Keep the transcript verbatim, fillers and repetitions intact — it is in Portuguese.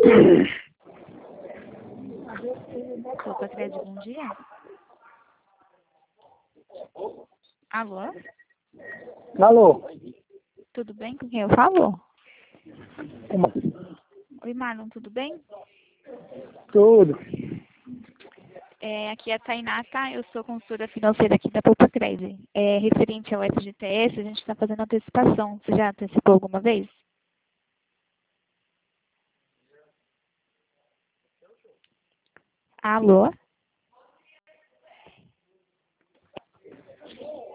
Opa, Crédito, bom dia. Alô? Alô? Tudo bem? Com quem eu falo? Como? Oi, Marlon, tudo bem? Tudo. É, aqui é a Tainá, tá? Eu sou consultora financeira aqui da Poupa Cred. É, referente ao F G T S, a gente está fazendo antecipação. Você já antecipou alguma vez? Alô?